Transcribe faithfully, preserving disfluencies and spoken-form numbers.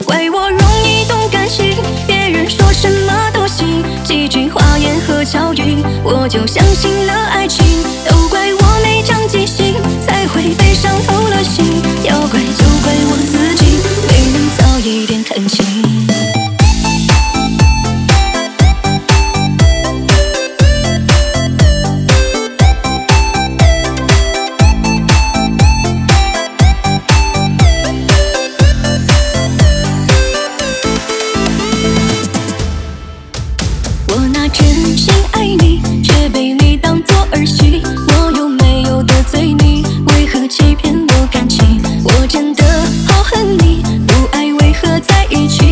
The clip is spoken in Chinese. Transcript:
怪我容易动感性，别人说什么都信，几句花言和巧语，我就相信了爱情。都怪我没长记性，才会被伤透了心。要怪就怪我自己，没能早一点看清。我拿真心爱你，却被你当作儿戏。我又没有得罪你，为何欺骗我感情？我真的好恨你，不爱为何在一起？